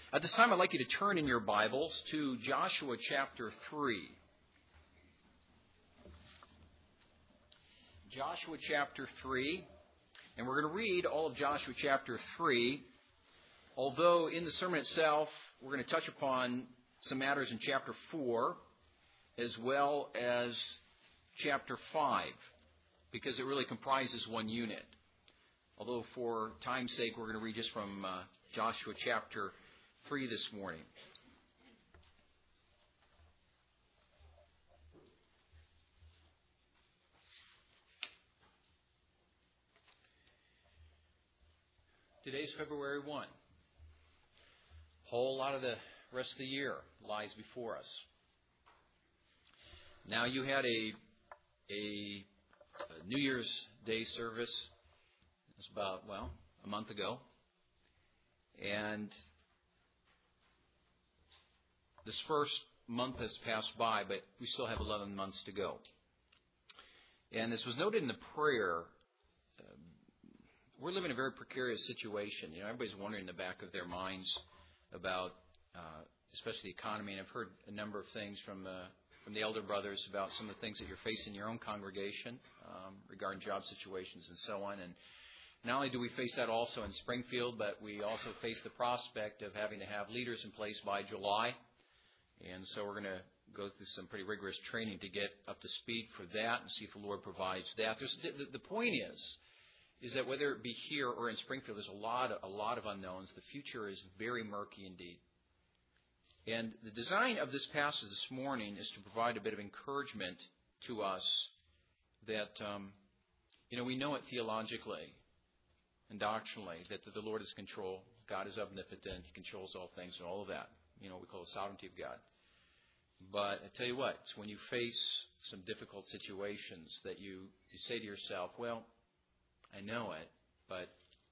At this time, I'd like you to turn in your Bibles to Joshua chapter 3. Joshua chapter 3, and we're going to read all of Joshua chapter 3, although in the sermon itself, we're going to touch upon some matters in chapter 4, as well as chapter 5, because it really comprises one unit. Although for time's sake, we're going to read just from Joshua chapter 3 this morning. Today's February 1. A whole lot of the rest of the year lies before us. Now, you had a New Year's Day service. It was about, a month ago. And this first month has passed by, but we still have 11 months to go. And this was noted in the prayer. We're living in a very precarious situation. Everybody's wondering in the back of their minds about, especially the economy. And I've heard a number of things from the elder brothers about some of the things that you're facing in your own congregation regarding job situations and so on. And not only do we face that also in Springfield, but we also face the prospect of having to have leaders in place by July. And so we're going to go through some pretty rigorous training to get up to speed for that and see if the Lord provides that. The point is that whether it be here or in Springfield, there's a lot of unknowns. The future is very murky indeed. And the design of this passage this morning is to provide a bit of encouragement to us that, we know it theologically and doctrinally that the Lord is in control. God is omnipotent. He controls all things and all of that. We call the sovereignty of God. But I tell you what, it's when you face some difficult situations that you say to yourself, well, I know it, but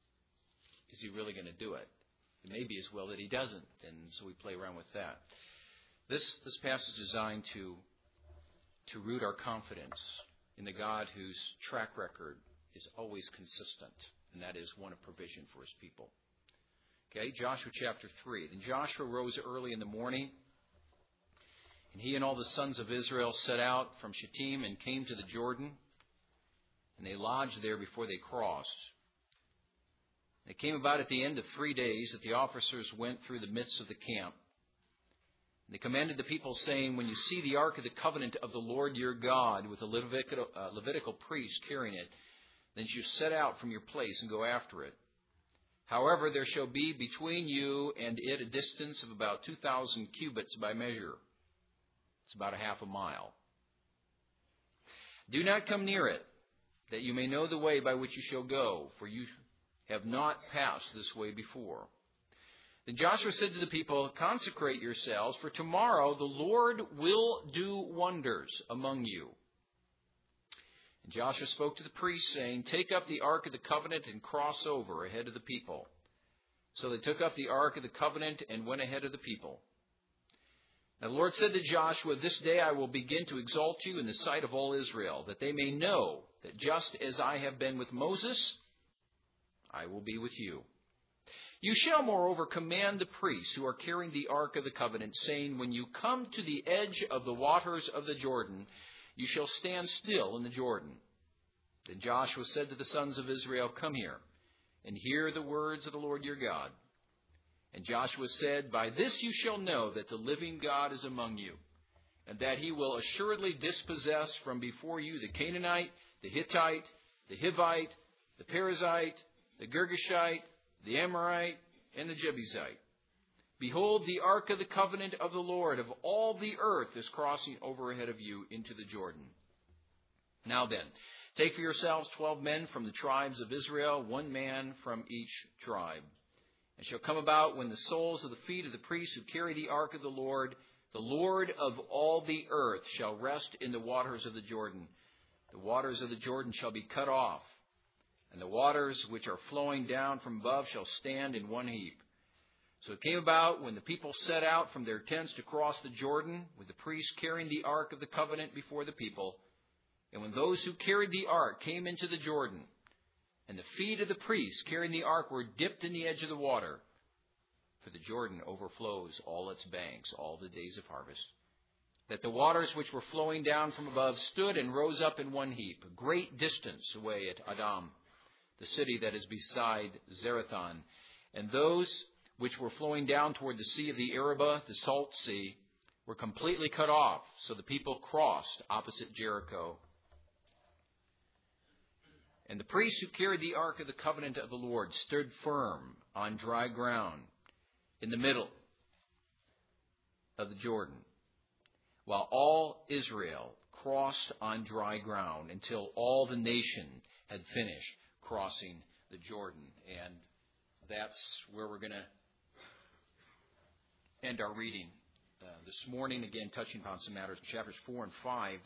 is he really going to do it? It may be as well that he doesn't, and so we play around with that. This passage is designed to root our confidence in the God whose track record is always consistent, and that is one of provision for his people. Okay, Joshua chapter 3. Then Joshua rose early in the morning, and he and all the sons of Israel set out from Shittim and came to the Jordan, and they lodged there before they crossed. It came about at the end of 3 days that the officers went through the midst of the camp. And they commanded the people, saying, when you see the ark of the covenant of the Lord your God with the Levitical priest carrying it, then you set out from your place and go after it. However, there shall be between you and it a distance of about 2,000 cubits by measure. It's about a half a mile. Do not come near it, that you may know the way by which you shall go, for you have not passed this way before. Then Joshua said to the people, consecrate yourselves, for tomorrow the Lord will do wonders among you. And Joshua spoke to the priests, saying, take up the ark of the covenant and cross over ahead of the people. So they took up the ark of the covenant and went ahead of the people. Now the Lord said to Joshua, this day I will begin to exalt you in the sight of all Israel, that they may know that just as I have been with Moses, I will be with you. You shall moreover command the priests who are carrying the ark of the covenant, saying, when you come to the edge of the waters of the Jordan, you shall stand still in the Jordan. Then Joshua said to the sons of Israel, come here, and hear the words of the Lord your God. And Joshua said, by this you shall know that the living God is among you, and that he will assuredly dispossess from before you the Canaanite, the Hittite, the Hivite, the Perizzite, the Girgashite, the Amorite, and the Jebusite. Behold, the ark of the covenant of the Lord of all the earth is crossing over ahead of you into the Jordan. Now then, take for yourselves 12 men from the tribes of Israel, 1 man from each tribe. It shall come about when the soles of the feet of the priests who carry the ark of the Lord of all the earth, shall rest in the waters of the Jordan. The waters of the Jordan shall be cut off, and the waters which are flowing down from above shall stand in one heap. So it came about when the people set out from their tents to cross the Jordan, with the priests carrying the ark of the covenant before the people, and when those who carried the ark came into the Jordan, and the feet of the priests carrying the ark were dipped in the edge of the water, for the Jordan overflows all its banks all the days of harvest. That the waters which were flowing down from above stood and rose up in one heap, a great distance away at Adam, the city that is beside Zarethan. And those which were flowing down toward the sea of the Arabah, the salt sea, were completely cut off. So the people crossed opposite Jericho. And the priests who carried the ark of the covenant of the Lord stood firm on dry ground in the middle of the Jordan, while all Israel crossed on dry ground until all the nation had finished crossing the Jordan. And that's where we're going to end our reading this morning, again touching upon some matters in chapters 4 and 5.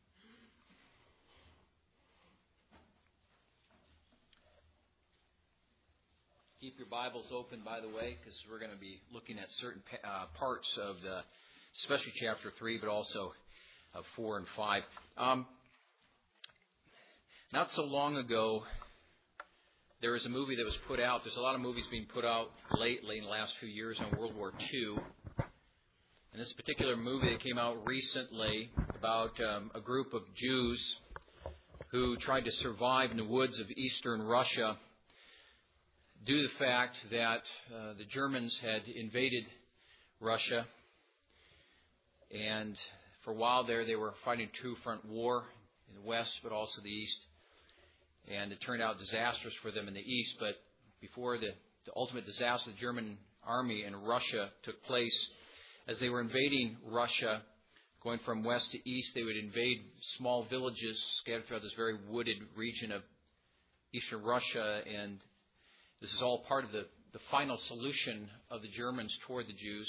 Keep your Bibles open, by the way, because we're going to be looking at certain parts of especially chapter 3, but also 4 and 5. Not so long ago, there was a movie that was put out. There's a lot of movies being put out lately in the last few years on World War II. And this particular movie that came out recently about a group of Jews who tried to survive in the woods of eastern Russia due to the fact that the Germans had invaded Russia. And for a while there, they were fighting a two-front war in the west, but also the east. And it turned out disastrous for them in the east. But before the ultimate disaster, the German army in Russia took place. As they were invading Russia, going from west to east, they would invade small villages scattered throughout this very wooded region of eastern Russia. And this is all part of the final solution of the Germans toward the Jews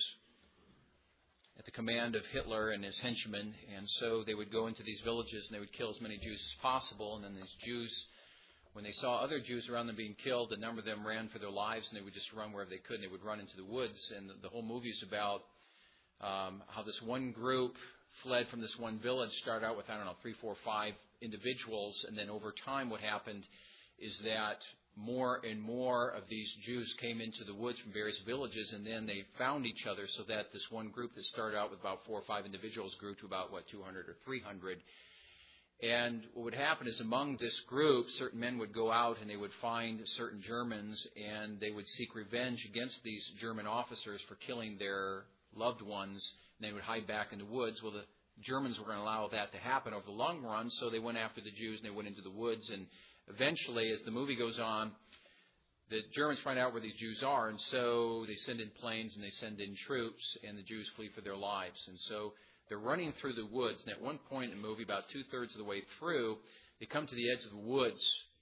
at the command of Hitler and his henchmen. And so they would go into these villages and they would kill as many Jews as possible. And then these Jews, when they saw other Jews around them being killed, a number of them ran for their lives and they would just run wherever they could. And they would run into the woods. And the whole movie is about how this one group fled from this one village, started out with, 3, 4, 5 individuals. And then over time what happened is that more and more of these Jews came into the woods from various villages, and then they found each other, so that this one group that started out with about 4 or 5 individuals grew to about, 200 or 300. And what would happen is among this group, certain men would go out and they would find certain Germans, and they would seek revenge against these German officers for killing their loved ones, and they would hide back in the woods. Well, the Germans were going to allow that to happen over the long run, so they went after the Jews and they went into the woods. And eventually, as the movie goes on, the Germans find out where these Jews are, and so they send in planes and they send in troops, and the Jews flee for their lives. And so they're running through the woods, and at one point in the movie, about 2/3 of the way through, they come to the edge of the woods,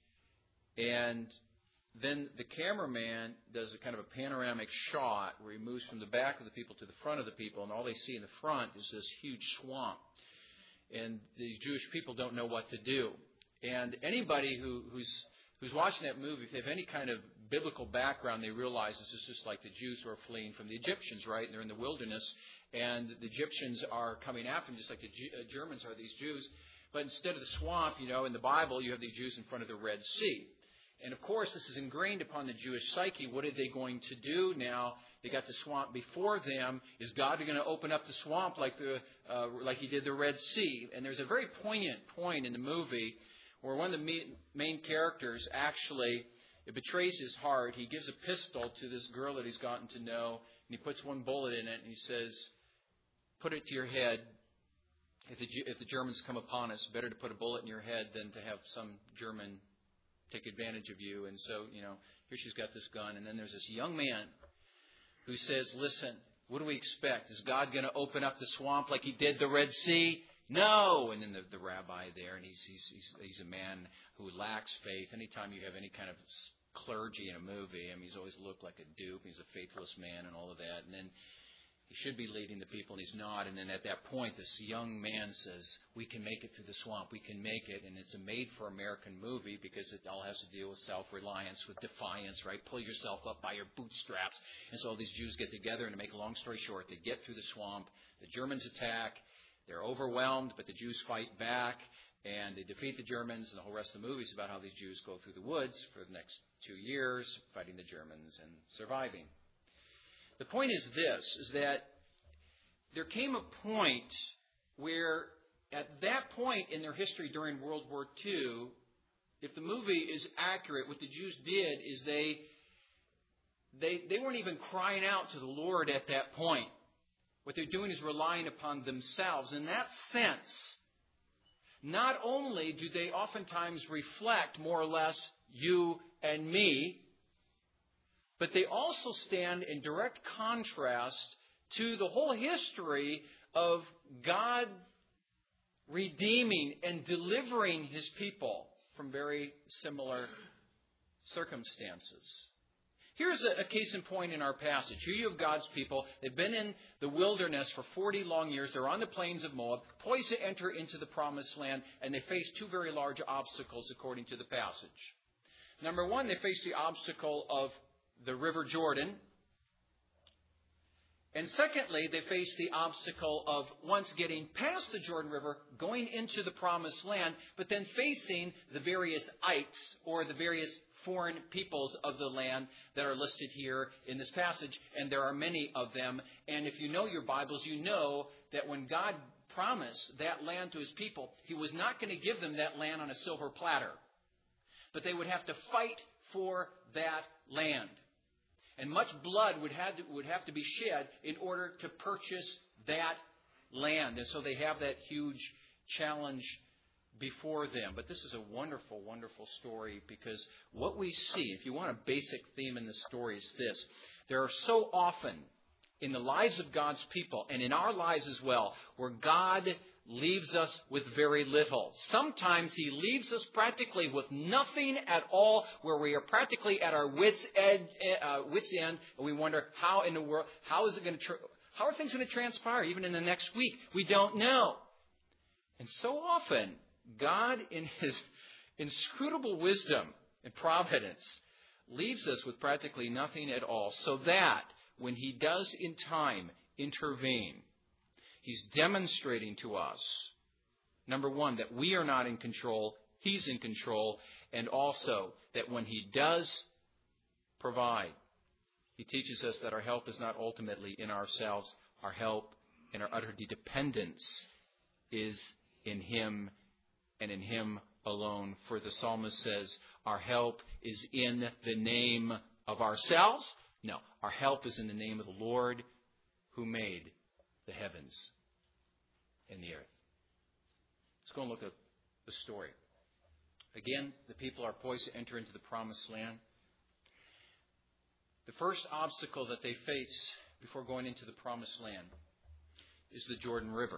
and then the cameraman does a kind of a panoramic shot where he moves from the back of the people to the front of the people, and all they see in the front is this huge swamp. And these Jewish people don't know what to do. And anybody who's watching that movie, if they have any kind of biblical background, they realize this is just like the Jews who are fleeing from the Egyptians, right? And they're in the wilderness, and the Egyptians are coming after them, just like the Germans are these Jews. But instead of the swamp, in the Bible, you have these Jews in front of the Red Sea. And of course, this is ingrained upon the Jewish psyche. What are they going to do now? They got the swamp before them. Is God going to open up the swamp like He did the Red Sea? And there's a very poignant point in the movie where one of the main characters actually, it betrays his heart. He gives a pistol to this girl that he's gotten to know, and he puts one bullet in it, and he says, "Put it to your head. If the Germans come upon us, better to put a bullet in your head than to have some German take advantage of you." And so, here she's got this gun, and then there's this young man who says, "Listen, what do we expect? Is God going to open up the swamp like He did the Red Sea? No!" And then the rabbi there, and he's a man who lacks faith. Anytime you have any kind of clergy in a movie, he's always looked like a dupe. He's a faithless man and all of that. And then he should be leading the people, and he's not. And then at that point, this young man says, "We can make it through the swamp. We can make it." And it's a made-for-American movie because it all has to deal with self-reliance, with defiance, right? Pull yourself up by your bootstraps. And so all these Jews get together, and to make a long story short, they get through the swamp. The Germans attack. They're overwhelmed, but the Jews fight back, and they defeat the Germans. And the whole rest of the movie is about how these Jews go through the woods for the next 2 years, fighting the Germans and surviving. The point is this, is that there came a point where at that point in their history during World War II, if the movie is accurate, what the Jews did is they weren't even crying out to the Lord at that point. What they're doing is relying upon themselves. In that sense, not only do they oftentimes reflect more or less you and me, but they also stand in direct contrast to the whole history of God redeeming and delivering His people from very similar circumstances. Here's a case in point in our passage. Here you have God's people. They've been in the wilderness for 40 long years. They're on the plains of Moab, poised to enter into the promised land, and they face two very large obstacles according to the passage. Number one, they face the obstacle of the River Jordan. And secondly, they face the obstacle of once getting past the Jordan River, going into the promised land, but then facing the various ites, or the various foreign peoples of the land that are listed here in this passage. And there are many of them. And if you know your Bibles, you know that when God promised that land to His people, He was not going to give them that land on a silver platter. But they would have to fight for that land. And much blood would have to be shed in order to purchase that land. And so they have that huge challenge before them. But this is a wonderful, wonderful story, because what we see, if you want a basic theme in the story, is this. There are so often in the lives of God's people, and in our lives as well, where God leaves us with very little. Sometimes He leaves us practically with nothing at all, where we are practically at our wits' end, and we wonder how in the world, how are things going to transpire even in the next week? We don't know. And so often, God, in His inscrutable wisdom and providence, leaves us with practically nothing at all, so that when He does in time intervene, He's demonstrating to us, number one, that we are not in control, He's in control, and also that when He does provide, He teaches us that our help is not ultimately in ourselves. Our help and our utter dependence is in Him and in Him alone. For the psalmist says, our help is in the name of ourselves. No, our help is in the name of the Lord who made the heavens and the earth. Let's go and look at the story. Again, the people are poised to enter into the promised land. The first obstacle that they face before going into the promised land is the Jordan River.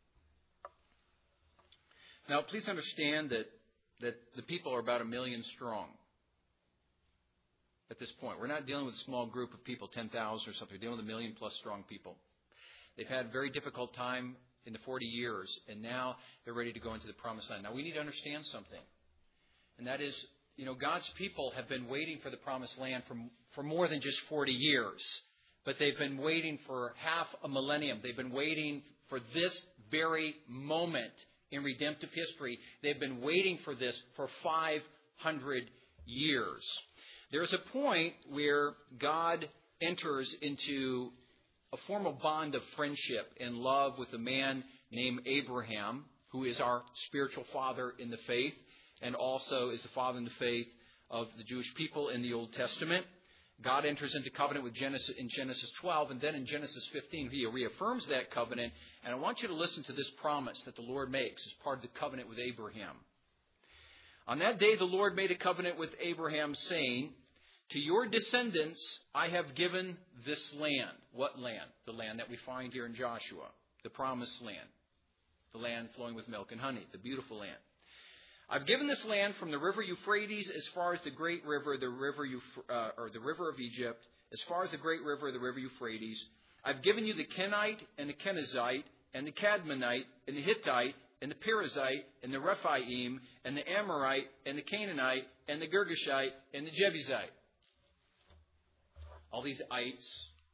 Now, please understand that the people are about 1 million strong at this point. We're not dealing with a small group of people, 10,000 or something. We're dealing with 1 million plus strong people. They've had a very difficult time in the 40 years, and now they're ready to go into the promised land. Now, we need to understand something, and that is, God's people have been waiting for the promised land for more than just 40 years, but they've been waiting for half a millennium. They've been waiting for this very moment in redemptive history. They've been waiting for this for 500 years. There's a point where God enters into a formal bond of friendship and love with a man named Abraham, who is our spiritual father in the faith, and also is the father in the faith of the Jewish people in the Old Testament. God enters into covenant with in Genesis 12, and then in Genesis 15, He reaffirms that covenant. And I want you to listen to this promise that the Lord makes as part of the covenant with Abraham. On that day, the Lord made a covenant with Abraham, saying, to your descendants I have given this land. What land? The land that we find here in Joshua, the promised land, the land flowing with milk and honey, the beautiful land. I've given this land from the river Euphrates as far as the great river, the river of Egypt, as far as the great river, the river Euphrates. I've given you the Kenite and the Kenizzite and the Cadmonite and the Hittite and the Perizzite and the Rephaim and the Amorite and the Canaanite and the Girgashite and the Jebusite. All these ites,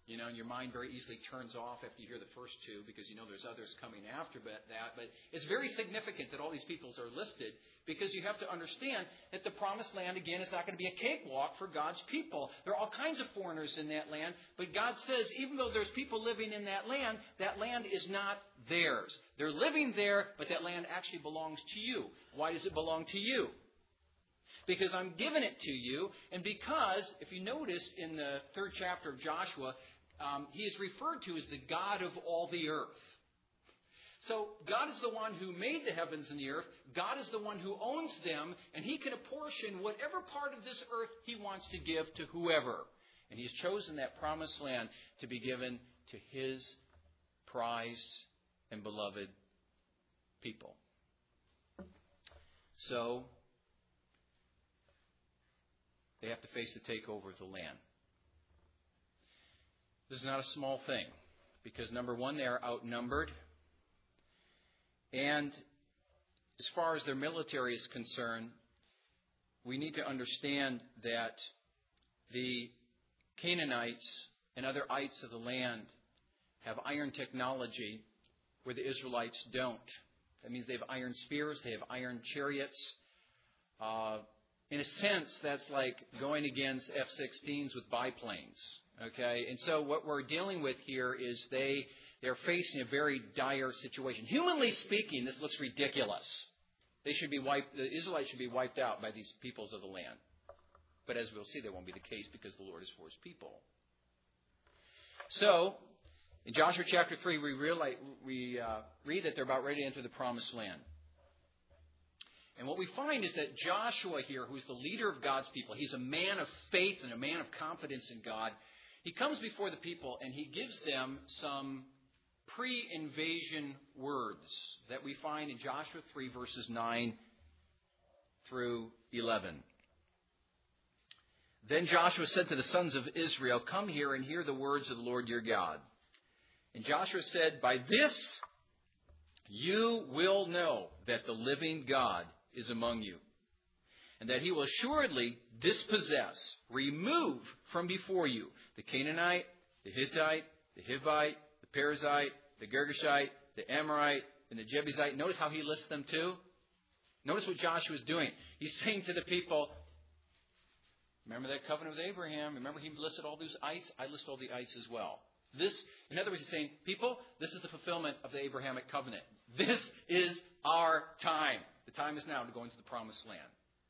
And your mind very easily turns off after you hear the first two because there's others coming after that. But it's very significant that all these peoples are listed because you have to understand that the promised land, again, is not going to be a cakewalk for God's people. There are all kinds of foreigners in that land. But God says even though there's people living in that land is not theirs. They're living there, but that land actually belongs to you. Why does it belong to you? Because I'm giving it to you, and because, if you notice in the 3rd chapter of Joshua, he is referred to as the God of all the earth. So God is the one who made the heavens and the earth. God is the one who owns them, and he can apportion whatever part of this earth he wants to give to whoever. And he's chosen that promised land to be given to his prized and beloved people. So they have to face the takeover of the land. This is not a small thing because, number one, they are outnumbered. And as far as their military is concerned, we need to understand that the Canaanites and other ites of the land have iron technology where the Israelites don't. That means they have iron spears, they have iron chariots. In a sense, that's like going against F-16s with biplanes. Okay, and so what we're dealing with here is they're facing a very dire situation. Humanly speaking, this looks ridiculous. The Israelites should be wiped out by these peoples of the land. But as we'll see, that won't be the case because the Lord is for his people. So, in Joshua chapter 3, we read that they're about ready to enter the promised land. And what we find is that Joshua here, who's the leader of God's people, he's a man of faith and a man of confidence in God. He comes before the people and he gives them some pre-invasion words that we find in Joshua 3 verses 9 through 11. Then Joshua said to the sons of Israel, "Come here and hear the words of the Lord your God." And Joshua said, "By this you will know that the living God is among you, and that he will assuredly dispossess, remove from before you the Canaanite, the Hittite, the Hivite, the Perizzite, the Girgashite, the Amorite, and the Jebusite." Notice how he lists them too. Notice what Joshua is doing. He's saying to the people, remember that covenant with Abraham? Remember he listed all those ites? I list all the ites as well. In other words, he's saying, people, this is the fulfillment of the Abrahamic covenant. This is our time. The time is now to go into the promised land.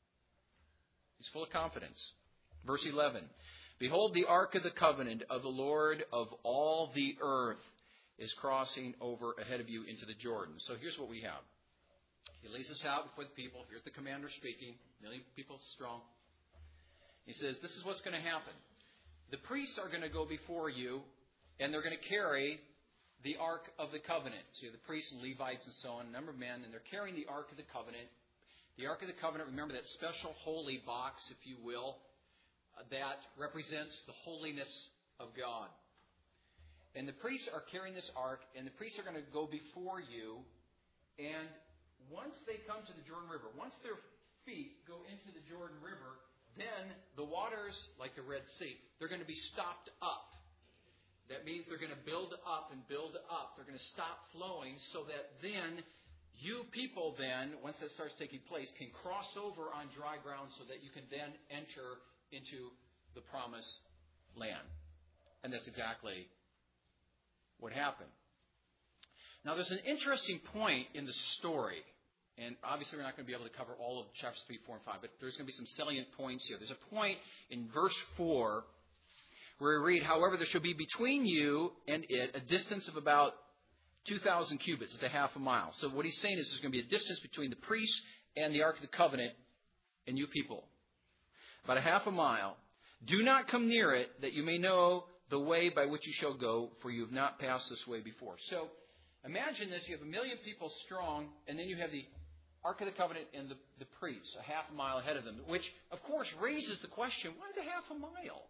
He's full of confidence. Verse 11. "Behold, the ark of the covenant of the Lord of all the earth is crossing over ahead of you into the Jordan." So here's what we have. He lays this out before the people. Here's the commander speaking. 1 million people strong. He says, this is what's going to happen. The priests are going to go before you, and they're going to carry the Ark of the Covenant. So you have the priests and Levites and so on, a number of men, and they're carrying the Ark of the Covenant. The Ark of the Covenant, remember that special holy box, if you will, that represents the holiness of God. And the priests are carrying this Ark, and the priests are going to go before you, and once they come to the Jordan River, once their feet go into the Jordan River, then the waters, like the Red Sea, they're going to be stopped up. That means they're going to build up and build up. They're going to stop flowing so that then you people then, once that starts taking place, can cross over on dry ground so that you can then enter into the promised land. And that's exactly what happened. Now, there's an interesting point in the story. And obviously, we're not going to be able to cover all of chapters 3, 4, and 5. But there's going to be some salient points here. There's a point in verse 4 where we read, "However, there shall be between you and it a distance of about 2,000 cubits." It's a half a mile. So what he's saying is there's going to be a distance between the priest and the Ark of the Covenant and you people. About a half a mile. "Do not come near it, that you may know the way by which you shall go, for you have not passed this way before." So imagine this. You have 1 million people strong, and then you have the Ark of the Covenant and the priests a half a mile ahead of them, which, of course, raises the question, why the half a mile?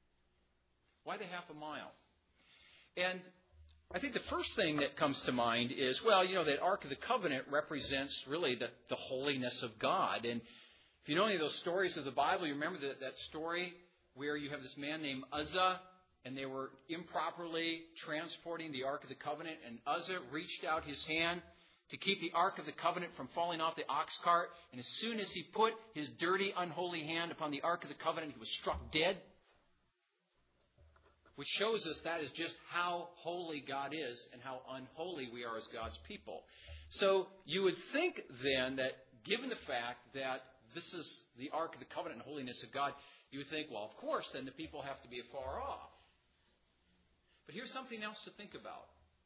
Why the half a mile? And I think the first thing that comes to mind is, well, that Ark of the Covenant represents really the holiness of God. And if you know any of those stories of the Bible, you remember that story where you have this man named Uzzah, and they were improperly transporting the Ark of the Covenant, and Uzzah reached out his hand to keep the Ark of the Covenant from falling off the ox cart, and as soon as he put his dirty, unholy hand upon the Ark of the Covenant, he was struck dead. Which shows us that is just how holy God is and how unholy we are as God's people. So you would think then that given the fact that this is the Ark of the Covenant and holiness of God, you would think, well, of course, then the people have to be afar off. But here's something else to think about.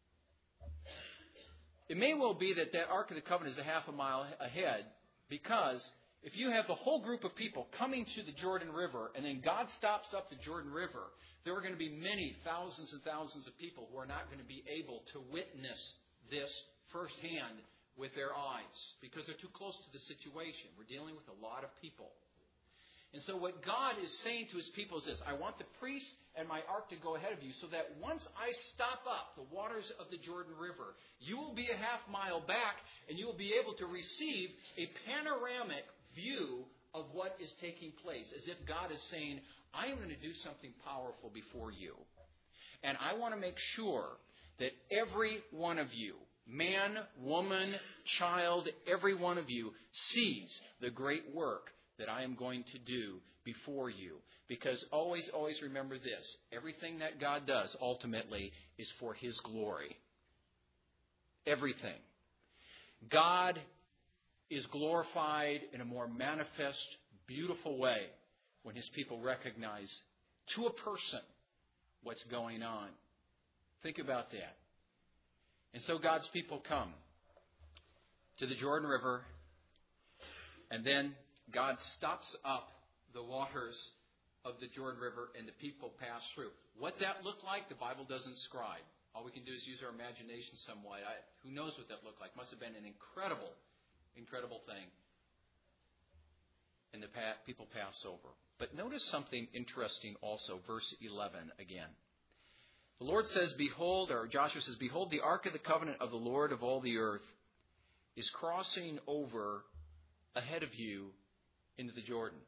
It may well be that that Ark of the Covenant is a half a mile ahead, because if you have the whole group of people coming to the Jordan River and then God stops up the Jordan River, there are going to be many thousands and thousands of people who are not going to be able to witness this firsthand with their eyes because they're too close to the situation. We're dealing with a lot of people. And so what God is saying to His people is this: I want the priests and my ark to go ahead of you so that once I stop up the waters of the Jordan River, you will be a half mile back and you will be able to receive a panoramic view of what is taking place, as if God is saying, I am going to do something powerful before you. And I want to make sure that every one of you, man, woman, child, every one of you sees the great work that I am going to do before you. Because always, always remember this: everything that God does ultimately is for His glory. Everything. God is glorified in a more manifest, beautiful way when His people recognize to a person what's going on. Think about that. And so God's people come to the Jordan River, and then God stops up the waters of the Jordan River and the people pass through. What that looked like, the Bible doesn't describe. All we can do is use our imagination somewhat. Who knows what that looked like? Must have been an incredible thing. And the people pass over. But notice something interesting also, verse 11 again. The Lord says, behold, or Joshua says, behold, the ark of the covenant of the Lord of all the earth is crossing over ahead of you into the Jordan.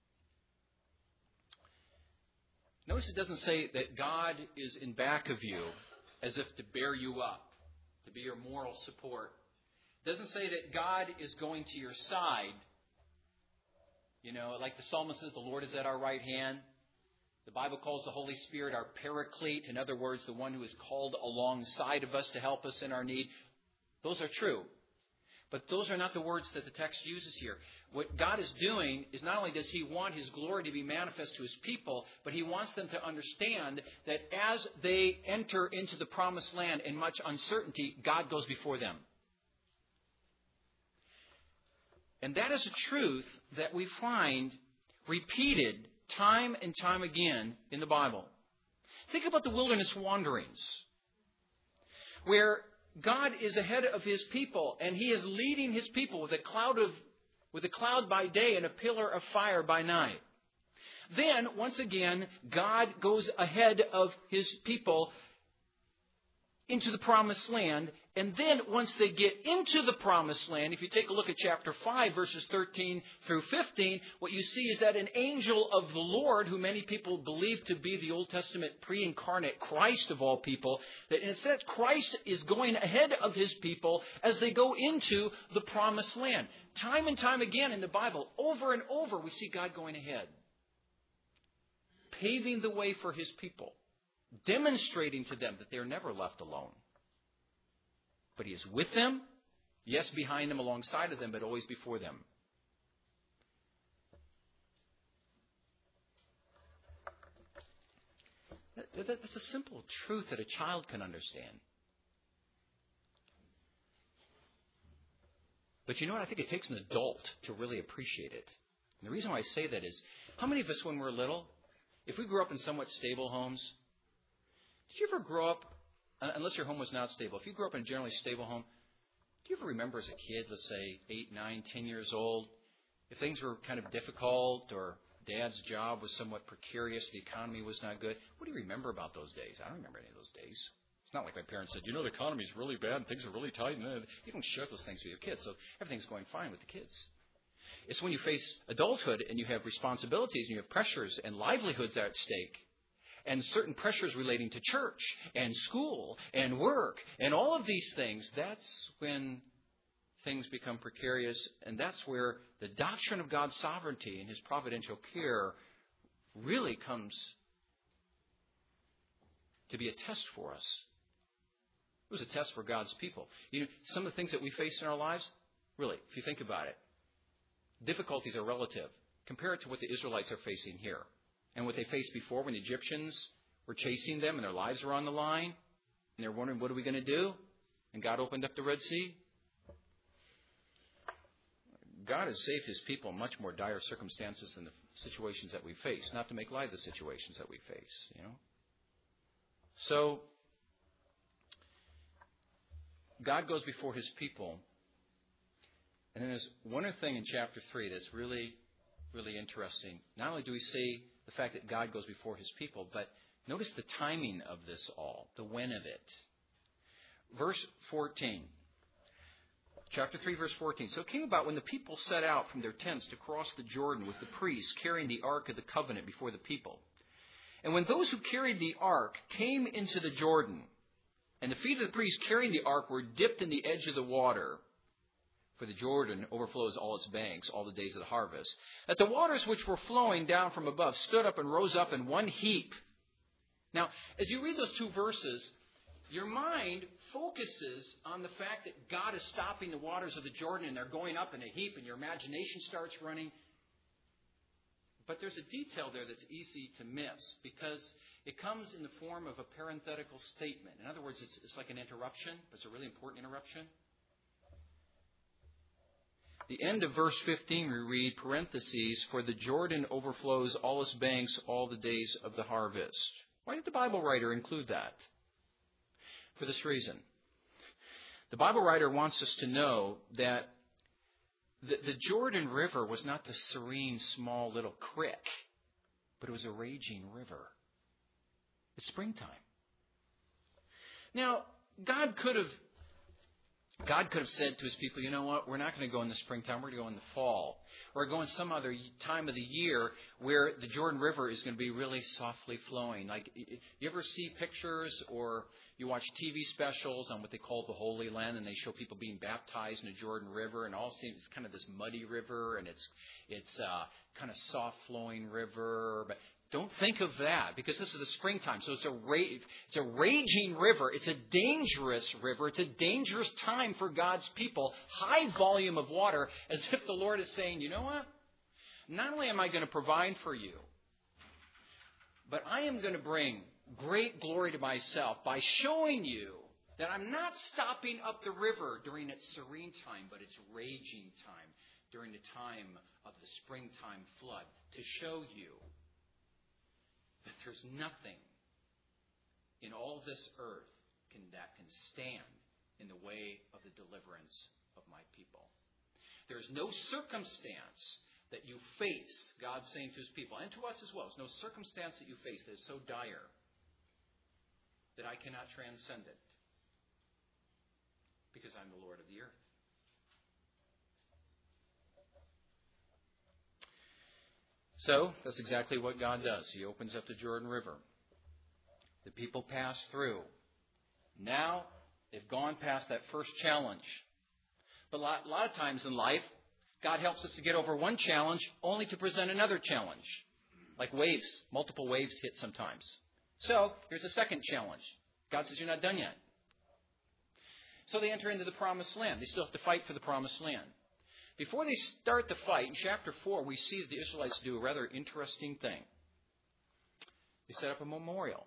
Notice it doesn't say that God is in back of you as if to bear you up, to be your moral support. It doesn't say that God is going to your side. You know, like the psalmist says, the Lord is at our right hand. The Bible calls the Holy Spirit our paraclete. In other words, the one who is called alongside of us to help us in our need. Those are true. But those are not the words that the text uses here. What God is doing is not only does He want His glory to be manifest to His people, but He wants them to understand that as they enter into the promised land in much uncertainty, God goes before them. And that is a truth that we find repeated time and time again in the Bible. Think about the wilderness wanderings, where God is ahead of His people, and He is leading His people with a cloud by day and a pillar of fire by night. Then, once again, God goes ahead of His people into the promised land. And then, once they get into the promised land, if you take a look at chapter 5, verses 13 through 15, what you see is that an angel of the Lord, who many people believe to be the Old Testament pre-incarnate Christ of all people, that instead Christ is going ahead of His people as they go into the promised land. Time and time again in the Bible, over and over, we see God going ahead, paving the way for His people, demonstrating to them that they are never left alone. But He is with them, yes, behind them, alongside of them, but always before them. That's a simple truth that a child can understand. But you know what? I think it takes an adult to really appreciate it. And the reason why I say that is, how many of us when we're little, if we grew up in somewhat stable homes, did you ever grow up, unless your home was not stable, if you grew up in a generally stable home, do you ever remember as a kid, let's say 8, 9, 10 years old, if things were kind of difficult or Dad's job was somewhat precarious, the economy was not good, what do you remember about those days? I don't remember any of those days. It's not like my parents said, you know, the economy's really bad and things are really tight. And you don't share those things with your kids, so everything's going fine with the kids. It's when you face adulthood and you have responsibilities and you have pressures and livelihoods are at stake. and certain pressures relating to church and school and work and all of these things, that's when things become precarious, and that's where the doctrine of God's sovereignty and His providential care really comes to be a test for us. It was a test for God's people. Some of the things that we face in our lives, really, if you think about it, difficulties are relative. Compare it to what the Israelites are facing here and what they faced before when the Egyptians were chasing them and their lives were on the line, and they're wondering, what are we going to do? And God opened up the Red Sea. God has saved His people in much more dire circumstances than the situations that we face, not to make light of the situations that we face, So, God goes before His people. And then there's one other thing in chapter 3 that's really, really interesting. Not only do we see the fact that God goes before His people, but notice the timing of this all, the when of it. Verse 14. Chapter 3, verse 14. So it came about when the people set out from their tents to cross the Jordan with the priests carrying the Ark of the Covenant before the people. And when those who carried the Ark came into the Jordan, and the feet of the priests carrying the Ark were dipped in the edge of the water, for the Jordan overflows all its banks all the days of the harvest, that the waters which were flowing down from above stood up and rose up in one heap. Now, as you read those two verses, your mind focuses on the fact that God is stopping the waters of the Jordan and they're going up in a heap, and your imagination starts running. But there's a detail there that's easy to miss because it comes in the form of a parenthetical statement. In other words, it's like an interruption, but it's a really important interruption. The end of verse 15, we read, parentheses, for the Jordan overflows all its banks all the days of the harvest. Why did the Bible writer include that? For this reason. The Bible writer wants us to know that the Jordan River was not the serene, small little creek, but it was a raging river. It's springtime. Now, God could have said to His people, you know what, we're not going to go in the springtime, we're going to go in the fall. Or go in some other time of the year where the Jordan River is going to be really softly flowing. Like, you ever see pictures or you watch TV specials on what they call the Holy Land, and they show people being baptized in the Jordan River, and all it's kind of this muddy river, and it's kind of soft-flowing river. But don't think of that, because this is the springtime. So it's a raging river. It's a dangerous river. It's a dangerous time for God's people. High volume of water, as if the Lord is saying, you know what? Not only am I going to provide for you, but I am going to bring great glory to myself by showing you that I'm not stopping up the river during its serene time, but its raging time, during the time of the springtime flood, to show you that there's nothing in all this earth that can stand in the way of the deliverance of my people. There's no circumstance that you face, God saying to His people, and to us as well, there's no circumstance that you face that is so dire that I cannot transcend it, because I'm the Lord of the earth. So, that's exactly what God does. He opens up the Jordan River. The people pass through. Now, they've gone past that first challenge. But a lot of times in life, God helps us to get over one challenge only to present another challenge. Like waves. Multiple waves hit sometimes. So, here's a second challenge. God says, you're not done yet. So they enter into the Promised Land. They still have to fight for the Promised Land. Before they start the fight, in chapter 4, we see that the Israelites do a rather interesting thing. They set up a memorial.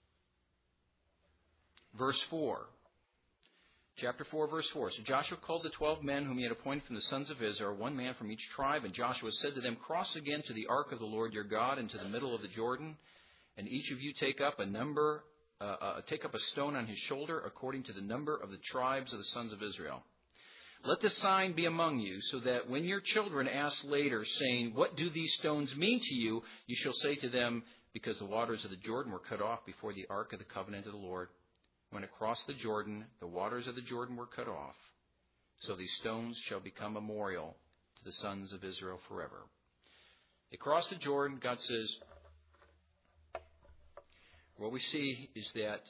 Verse 4. Chapter 4, verse 4. So Joshua called the 12 men whom he had appointed from the sons of Israel, one man from each tribe. And Joshua said to them, cross again to the ark of the Lord your God into the middle of the Jordan, and each of you take up a stone on his shoulder according to the number of the tribes of the sons of Israel. Let this sign be among you, so that when your children ask later, saying, what do these stones mean to you? You shall say to them, because the waters of the Jordan were cut off before the ark of the covenant of the Lord. When it crossed the Jordan, the waters of the Jordan were cut off. So these stones shall become a memorial to the sons of Israel forever. They crossed the Jordan. God says, what we see is that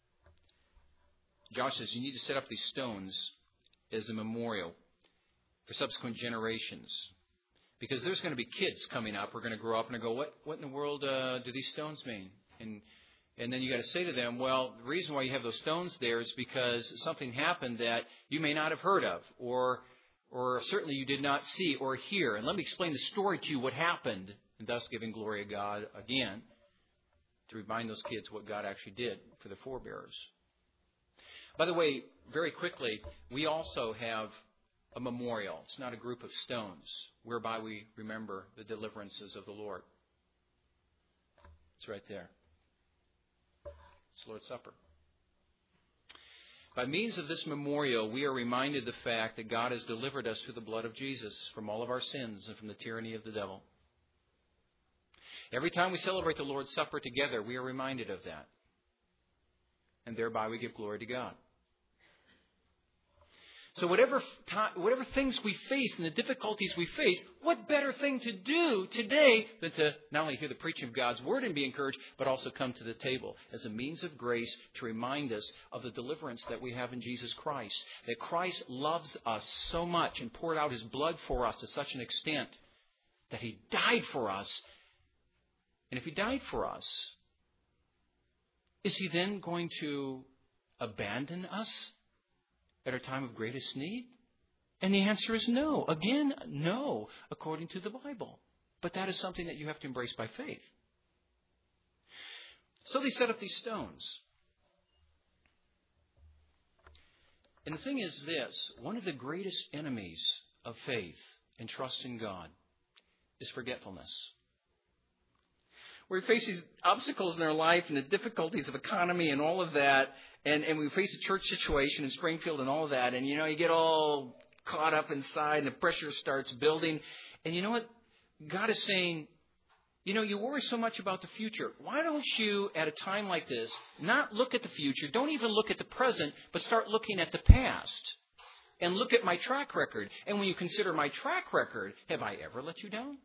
Joshua says you need to set up these stones as a memorial for subsequent generations. Because there's going to be kids coming up who are going to grow up and go, what in the world do these stones mean? And then you got to say to them, well, the reason why you have those stones there is because something happened that you may not have heard of, or certainly you did not see or hear. And let me explain the story to you, what happened, and thus giving glory to God again, to remind those kids what God actually did for the forebears. By the way, very quickly, we also have a memorial. It's not a group of stones whereby we remember the deliverances of the Lord. It's right there. It's the Lord's Supper. By means of this memorial, we are reminded the fact that God has delivered us through the blood of Jesus from all of our sins and from the tyranny of the devil. Every time we celebrate the Lord's Supper together, we are reminded of that. And thereby we give glory to God. So whatever things we face and the difficulties we face, what better thing to do today than to not only hear the preaching of God's Word and be encouraged, but also come to the table as a means of grace to remind us of the deliverance that we have in Jesus Christ. That Christ loves us so much and poured out His blood for us to such an extent that He died for us. And if He died for us, is He then going to abandon us at our time of greatest need? And the answer is no. Again, no, according to the Bible. But that is something that you have to embrace by faith. So they set up these stones. And the thing is this, one of the greatest enemies of faith and trust in God is forgetfulness. We face these obstacles in our life and the difficulties of economy and all of that. And we face a church situation in Springfield and all of that. And, you get all caught up inside and the pressure starts building. And you know what? God is saying, you worry so much about the future. Why don't you, at a time like this, not look at the future, don't even look at the present, but start looking at the past and look at my track record. And when you consider my track record, have I ever let you down?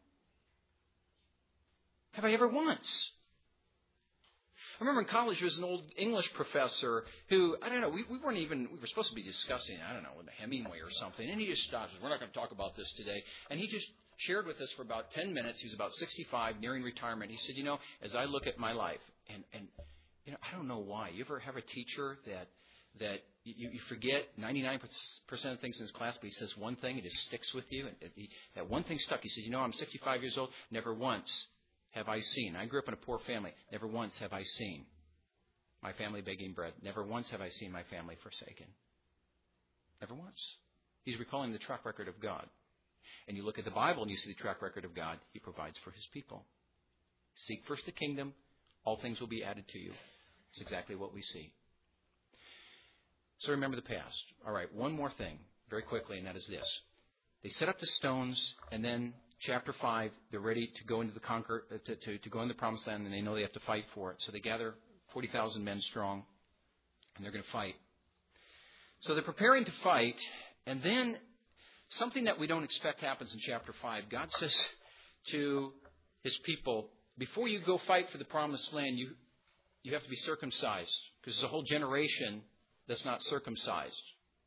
Have I ever once? I remember in college there was an old English professor who, we were supposed to be discussing, with Hemingway or something, and he just stopped. We're not going to talk about this today. And he just shared with us for about 10 minutes. He was about 65, nearing retirement. He said, as I look at my life, and I don't know why. You ever have a teacher that you forget 99% of things in his class, but he says one thing, it just sticks with you. And that one thing stuck. He said, I'm 65 years old, never once have I seen. I grew up in a poor family. Never once have I seen my family begging bread. Never once have I seen my family forsaken. Never once. He's recalling the track record of God. And you look at the Bible and you see the track record of God. He provides for His people. Seek first the kingdom. All things will be added to you. It's exactly what we see. So remember the past. All right, one more thing very quickly, and that is this. They set up the stones, and then Chapter 5, they're ready to go into to go in the promised land, and they know they have to fight for it. So they gather 40,000 men strong, and they're going to fight. So they're preparing to fight, and then something that we don't expect happens in Chapter 5. God says to His people, before you go fight for the promised land, you have to be circumcised, because there's a whole generation that's not circumcised.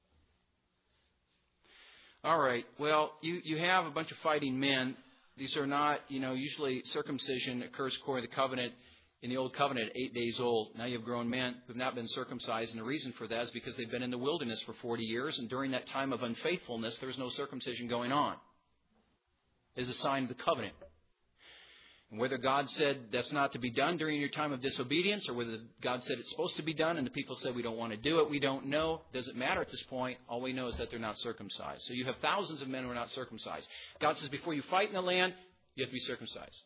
All right, well, you have a bunch of fighting men. These are not, usually circumcision occurs according to the covenant. In the Old Covenant, 8 days old. Now you have grown men who have not been circumcised. And the reason for that is because they've been in the wilderness for 40 years. And during that time of unfaithfulness, there was no circumcision going on. It is a sign of the covenant. And whether God said that's not to be done during your time of disobedience, or whether God said it's supposed to be done and the people said we don't want to do it, we don't know. Doesn't matter at this point. All we know is that they're not circumcised. So you have thousands of men who are not circumcised. God says before you fight in the land, you have to be circumcised.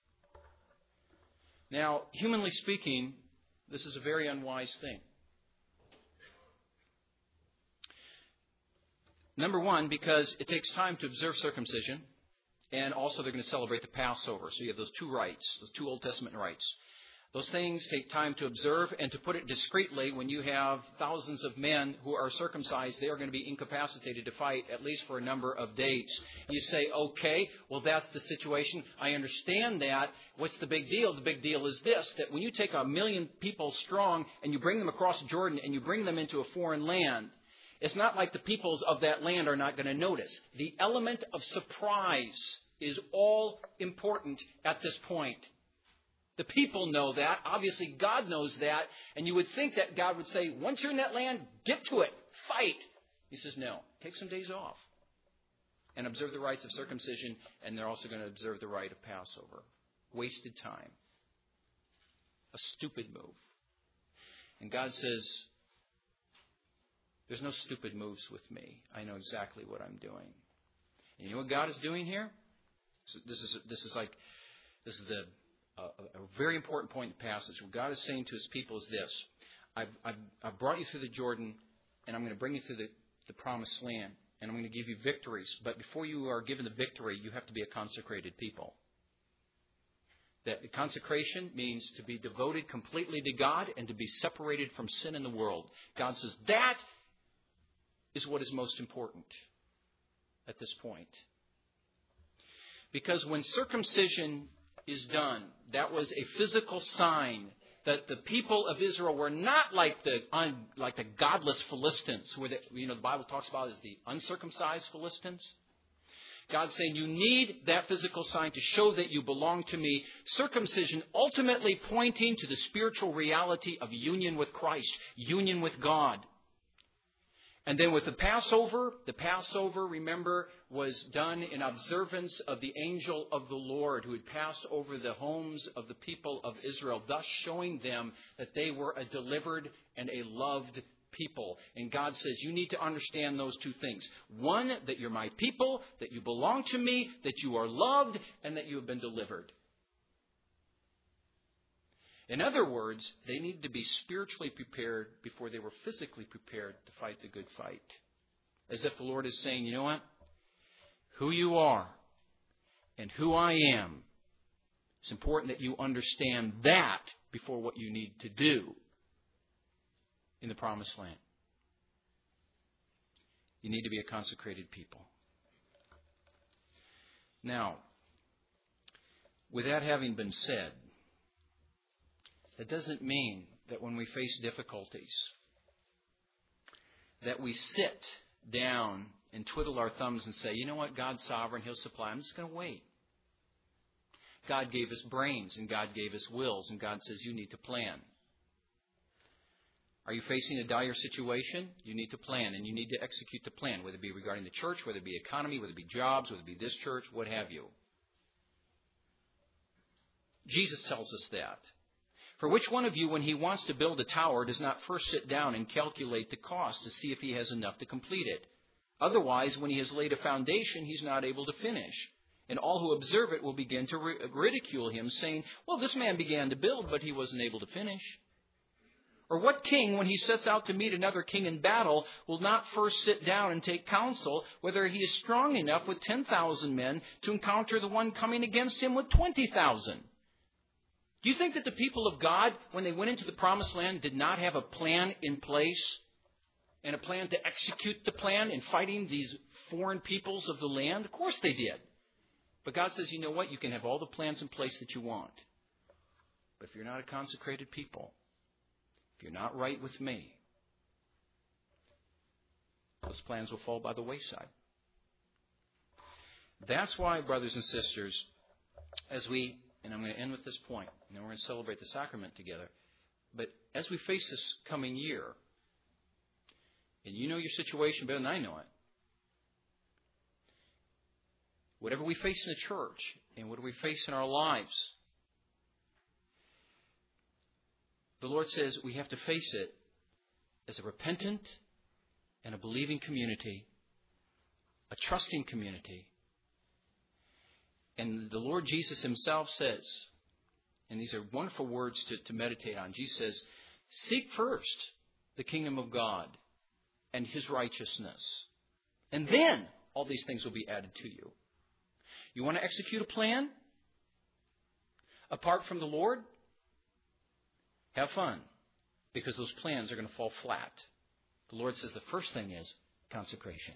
Now, humanly speaking, this is a very unwise thing. Number one, because it takes time to observe circumcision. And also they're going to celebrate the Passover. So you have those two rites, those two Old Testament rites. Those things take time to observe, and to put it discreetly, when you have thousands of men who are circumcised, they are going to be incapacitated to fight at least for a number of days. You say, okay, well, that's the situation. I understand that. What's the big deal? The big deal is this, that when you take 1 million people strong and you bring them across Jordan and you bring them into a foreign land, it's not like the peoples of that land are not going to notice. The element of surprise is all important at this point. The people know that. Obviously, God knows that. And you would think that God would say, once you're in that land, get to it. Fight. He says, no. Take some days off. And observe the rites of circumcision. And they're also going to observe the rite of Passover. Wasted time. A stupid move. And God says, there's no stupid moves with me. I know exactly what I'm doing. And you know what God is doing here? So this is a very important point in the passage. What God is saying to His people is this. I've brought you through the Jordan, and I'm going to bring you through the promised land, and I'm going to give you victories. But before you are given the victory, you have to be a consecrated people. That consecration means to be devoted completely to God and to be separated from sin in the world. God says that is what is most important at this point. Because when circumcision is done, that was a physical sign that the people of Israel were not like the godless Philistines, who the Bible talks about as the uncircumcised Philistines. God's saying you need that physical sign to show that you belong to me. Circumcision ultimately pointing to the spiritual reality of union with Christ, union with God. And then with the Passover, remember, was done in observance of the angel of the Lord who had passed over the homes of the people of Israel, thus showing them that they were a delivered and a loved people. And God says, you need to understand those two things. One, that you're my people, that you belong to me, that you are loved, and that you have been delivered. In other words, they needed to be spiritually prepared before they were physically prepared to fight the good fight. As if the Lord is saying, you know what? Who you are and who I am, it's important that you understand that before what you need to do in the promised land. You need to be a consecrated people. Now, with that having been said, that doesn't mean that when we face difficulties, that we sit down and twiddle our thumbs and say, you know what, God's sovereign, He'll supply. I'm just going to wait. God gave us brains and God gave us wills, and God says you need to plan. Are you facing a dire situation? You need to plan, and you need to execute the plan, whether it be regarding the church, whether it be economy, whether it be jobs, whether it be this church, what have you. Jesus tells us that. For which one of you, when he wants to build a tower, does not first sit down and calculate the cost to see if he has enough to complete it? Otherwise, when he has laid a foundation, he's not able to finish. And all who observe it will begin to ridicule him, saying, well, this man began to build, but he wasn't able to finish. Or what king, when he sets out to meet another king in battle, will not first sit down and take counsel whether he is strong enough with 10,000 men to encounter the one coming against him with 20,000? Do you think that the people of God, when they went into the promised land, did not have a plan in place and a plan to execute the plan in fighting these foreign peoples of the land? Of course they did. But God says, you know what? You can have all the plans in place that you want. But if you're not a consecrated people, if you're not right with me, those plans will fall by the wayside. That's why, brothers and sisters, and I'm going to end with this point, and then we're going to celebrate the sacrament together. But as we face this coming year, and you know your situation better than I know it, whatever we face in the church and whatever we face in our lives, the Lord says we have to face it as a repentant and a believing community, a trusting community. And the Lord Jesus Himself says, and these are wonderful words to meditate on. Jesus says, seek first the kingdom of God and His righteousness. And then all these things will be added to you. You want to execute a plan apart from the Lord? Have fun, because those plans are going to fall flat. The Lord says the first thing is consecration.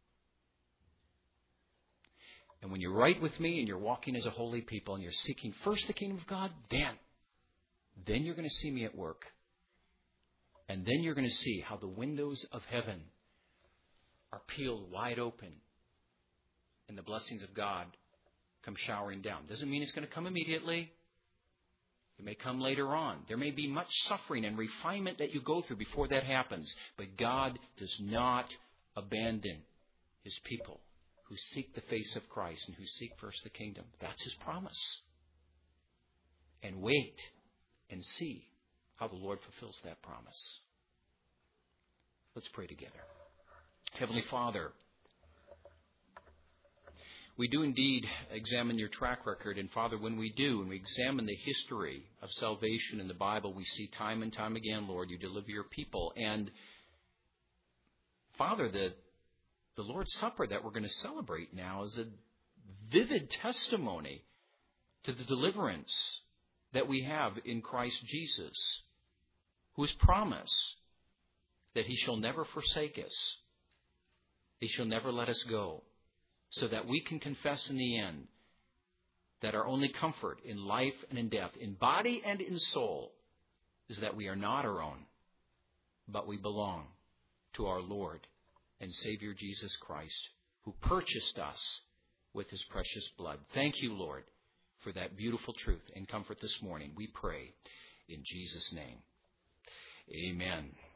And when you're right with me and you're walking as a holy people and you're seeking first the kingdom of God, then you're going to see me at work. And then you're going to see how the windows of heaven are peeled wide open and the blessings of God come showering down. Doesn't mean it's going to come immediately. It may come later on. There may be much suffering and refinement that you go through before that happens. But God does not abandon His people who seek the face of Christ and who seek first the kingdom. That's His promise. And wait and see how the Lord fulfills that promise. Let's pray together. Heavenly Father, we do indeed examine your track record. And Father, when we do, and we examine the history of salvation in the Bible, we see time and time again, Lord, you deliver your people. And Father, the Lord's Supper that we're going to celebrate now is a vivid testimony to the deliverance that we have in Christ Jesus, who has promised that He shall never forsake us. He shall never let us go, so that we can confess in the end that our only comfort in life and in death, in body and in soul, is that we are not our own, but we belong to our Lord and Savior Jesus Christ, who purchased us with His precious blood. Thank you, Lord, for that beautiful truth and comfort this morning. We pray in Jesus' name. Amen.